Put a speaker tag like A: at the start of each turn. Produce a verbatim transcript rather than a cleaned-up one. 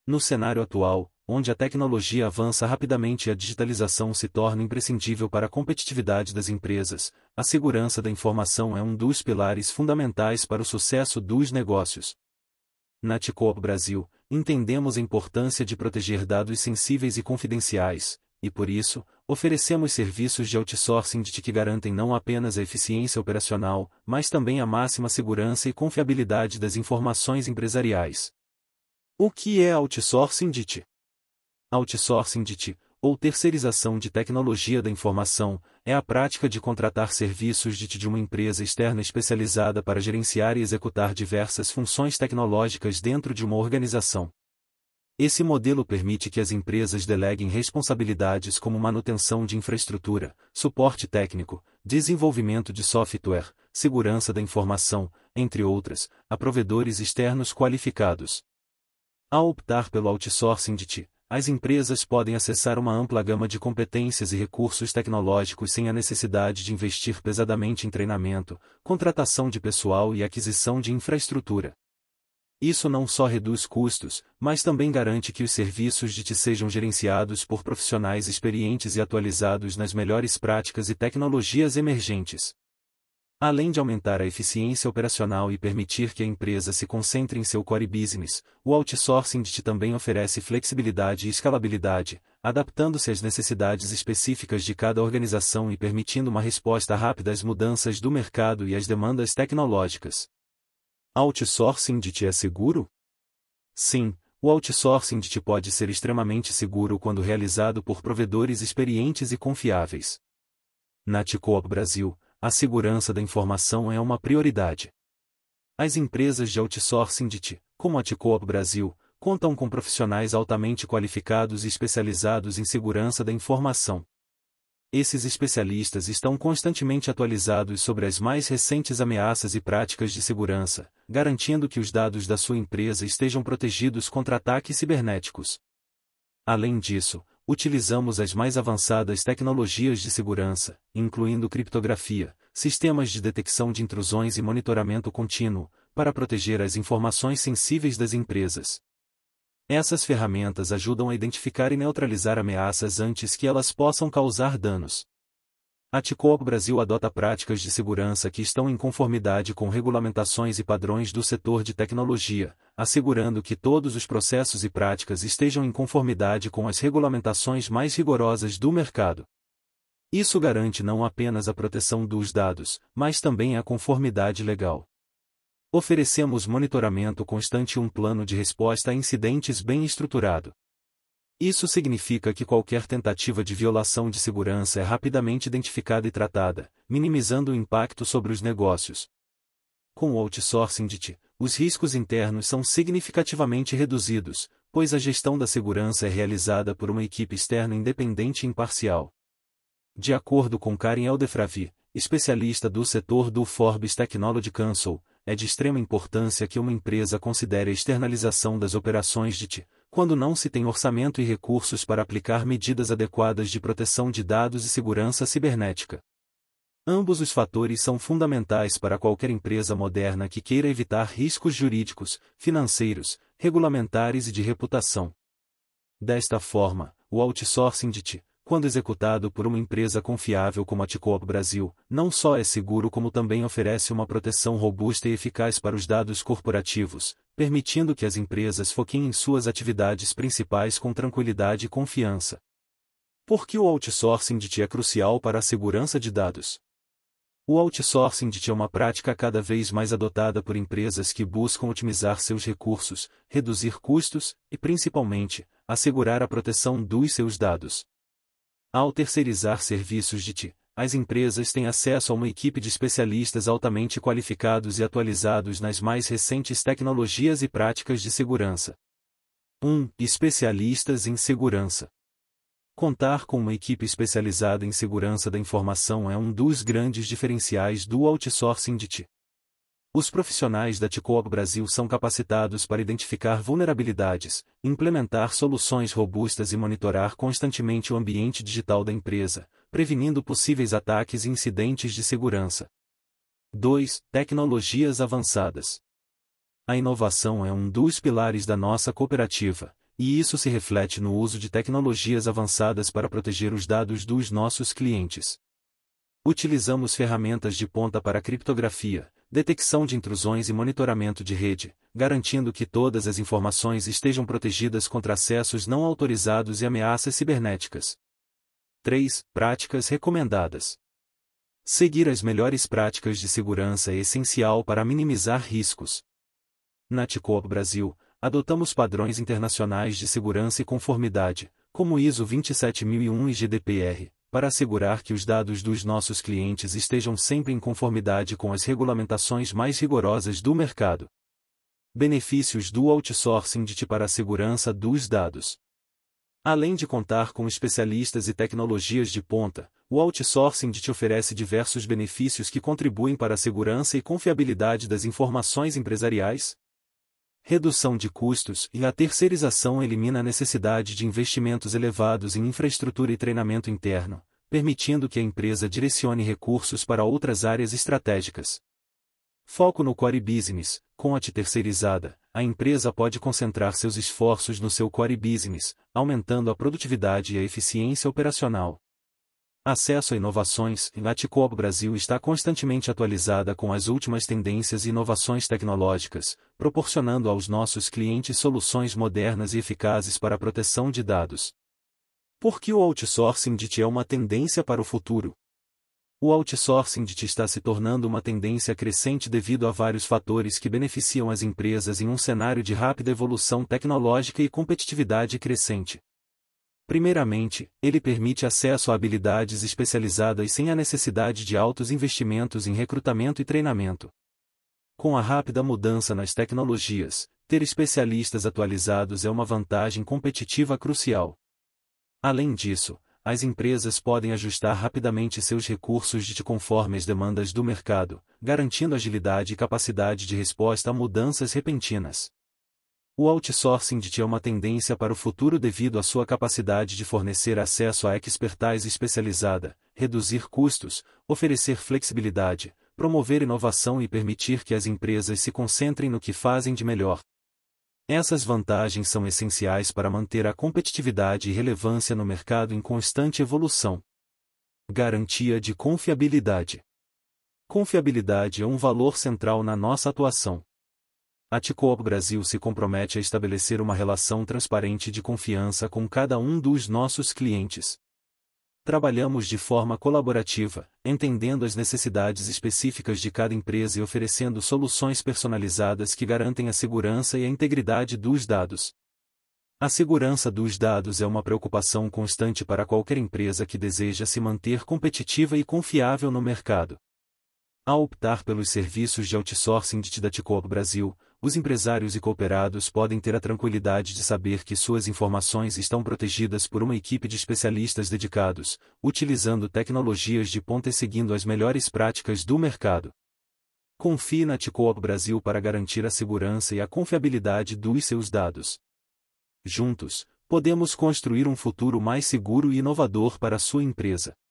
A: No cenário atual, onde a tecnologia avança rapidamente e a digitalização se torna imprescindível para a competitividade das empresas, a segurança da informação é um dos pilares fundamentais para o sucesso dos negócios. Na Ticoop Brasil, entendemos a importância de proteger dados sensíveis e confidenciais, e por isso, oferecemos serviços de outsourcing de que garantem não apenas a eficiência operacional, mas também a máxima segurança e confiabilidade das informações empresariais. O que é outsourcing de T I? Outsourcing de T I, ou terceirização de tecnologia da informação, é a prática de contratar serviços de T I de uma empresa externa especializada para gerenciar e executar diversas funções tecnológicas dentro de uma organização. Esse modelo permite que as empresas deleguem responsabilidades como manutenção de infraestrutura, suporte técnico, desenvolvimento de software, segurança da informação, entre outras, a provedores externos qualificados. Ao optar pelo outsourcing de T I, as empresas podem acessar uma ampla gama de competências e recursos tecnológicos sem a necessidade de investir pesadamente em treinamento, contratação de pessoal e aquisição de infraestrutura. Isso não só reduz custos, mas também garante que os serviços de T I sejam gerenciados por profissionais experientes e atualizados nas melhores práticas e tecnologias emergentes. Além de aumentar a eficiência operacional e permitir que a empresa se concentre em seu core business, o outsourcing de T I também oferece flexibilidade e escalabilidade, adaptando-se às necessidades específicas de cada organização e permitindo uma resposta rápida às mudanças do mercado e às demandas tecnológicas. Outsourcing de T I é seguro? Sim, o outsourcing de T I pode ser extremamente seguro quando realizado por provedores experientes e confiáveis. Na Ticoop Brasil, a segurança da informação é uma prioridade. As empresas de outsourcing de T I, como a Ticoop Brasil, contam com profissionais altamente qualificados e especializados em segurança da informação. Esses especialistas estão constantemente atualizados sobre as mais recentes ameaças e práticas de segurança, garantindo que os dados da sua empresa estejam protegidos contra ataques cibernéticos. Além disso, utilizamos as mais avançadas tecnologias de segurança, incluindo criptografia, sistemas de detecção de intrusões e monitoramento contínuo, para proteger as informações sensíveis das empresas. Essas ferramentas ajudam a identificar e neutralizar ameaças antes que elas possam causar danos. A Ticoop Brasil adota práticas de segurança que estão em conformidade com regulamentações e padrões do setor de tecnologia, assegurando que todos os processos e práticas estejam em conformidade com as regulamentações mais rigorosas do mercado. Isso garante não apenas a proteção dos dados, mas também a conformidade legal. Oferecemos monitoramento constante e um plano de resposta a incidentes bem estruturado. Isso significa que qualquer tentativa de violação de segurança é rapidamente identificada e tratada, minimizando o impacto sobre os negócios. Com o outsourcing de T I, os riscos internos são significativamente reduzidos, pois a gestão da segurança é realizada por uma equipe externa independente e imparcial. De acordo com Karen Eldefravi, especialista do setor do Forbes Technology Council, é de extrema importância que uma empresa considere a externalização das operações de T I, quando não se tem orçamento e recursos para aplicar medidas adequadas de proteção de dados e segurança cibernética. Ambos os fatores são fundamentais para qualquer empresa moderna que queira evitar riscos jurídicos, financeiros, regulamentares e de reputação. Desta forma, o outsourcing de T I, quando executado por uma empresa confiável como a Ticoop Brasil, não só é seguro como também oferece uma proteção robusta e eficaz para os dados corporativos, permitindo que as empresas foquem em suas atividades principais com tranquilidade e confiança. Por que o outsourcing de T I é crucial para a segurança de dados? O outsourcing de T I é uma prática cada vez mais adotada por empresas que buscam otimizar seus recursos, reduzir custos e, principalmente, assegurar a proteção dos seus dados. Ao terceirizar serviços de T I, as empresas têm acesso a uma equipe de especialistas altamente qualificados e atualizados nas mais recentes tecnologias e práticas de segurança. um. Especialistas em segurança. Contar com uma equipe especializada em segurança da informação é um dos grandes diferenciais do outsourcing de T I. Os profissionais da Ticoop Brasil são capacitados para identificar vulnerabilidades, implementar soluções robustas e monitorar constantemente o ambiente digital da empresa, prevenindo possíveis ataques e incidentes de segurança. dois. Tecnologias avançadas. A inovação é um dos pilares da nossa cooperativa, e isso se reflete no uso de tecnologias avançadas para proteger os dados dos nossos clientes. Utilizamos ferramentas de ponta para criptografia, detecção de intrusões e monitoramento de rede, garantindo que todas as informações estejam protegidas contra acessos não autorizados e ameaças cibernéticas. três. Práticas recomendadas. Seguir as melhores práticas de segurança é essencial para minimizar riscos. Na Ticoop Brasil, adotamos padrões internacionais de segurança e conformidade, como o ISO vinte e sete mil e um e G D P R, para assegurar que os dados dos nossos clientes estejam sempre em conformidade com as regulamentações mais rigorosas do mercado. Benefícios do outsourcing D I T para a segurança dos dados. Além de contar com especialistas e tecnologias de ponta, o outsourcing D I T oferece diversos benefícios que contribuem para a segurança e confiabilidade das informações empresariais. Redução de custos e a terceirização elimina a necessidade de investimentos elevados em infraestrutura e treinamento interno, permitindo que a empresa direcione recursos para outras áreas estratégicas. Foco no core business. Com a T I terceirizada, a empresa pode concentrar seus esforços no seu core business, aumentando a produtividade e a eficiência operacional. Acesso a inovações. A Ticoop Brasil está constantemente atualizada com as últimas tendências e inovações tecnológicas, proporcionando aos nossos clientes soluções modernas e eficazes para a proteção de dados. Por que o outsourcing D I T é uma tendência para o futuro? O outsourcing D I T está se tornando uma tendência crescente devido a vários fatores que beneficiam as empresas em um cenário de rápida evolução tecnológica e competitividade crescente. Primeiramente, ele permite acesso a habilidades especializadas sem a necessidade de altos investimentos em recrutamento e treinamento. Com a rápida mudança nas tecnologias, ter especialistas atualizados é uma vantagem competitiva crucial. Além disso, as empresas podem ajustar rapidamente seus recursos D I T conforme as demandas do mercado, garantindo agilidade e capacidade de resposta a mudanças repentinas. O outsourcing D I T é uma tendência para o futuro devido à sua capacidade de fornecer acesso à expertise especializada, reduzir custos, oferecer flexibilidade, promover inovação e permitir que as empresas se concentrem no que fazem de melhor. Essas vantagens são essenciais para manter a competitividade e relevância no mercado em constante evolução. Garantia de confiabilidade. Confiabilidade é um valor central na nossa atuação. A Ticoop Brasil se compromete a estabelecer uma relação transparente de confiança com cada um dos nossos clientes. Trabalhamos de forma colaborativa, entendendo as necessidades específicas de cada empresa e oferecendo soluções personalizadas que garantem a segurança e a integridade dos dados. A segurança dos dados é uma preocupação constante para qualquer empresa que deseja se manter competitiva e confiável no mercado. Ao optar pelos serviços de outsourcing D I T da Ticoop Brasil, os empresários e cooperados podem ter a tranquilidade de saber que suas informações estão protegidas por uma equipe de especialistas dedicados, utilizando tecnologias de ponta e seguindo as melhores práticas do mercado. Confie na Ticoop Brasil para garantir a segurança e a confiabilidade dos seus dados. Juntos, podemos construir um futuro mais seguro e inovador para a sua empresa.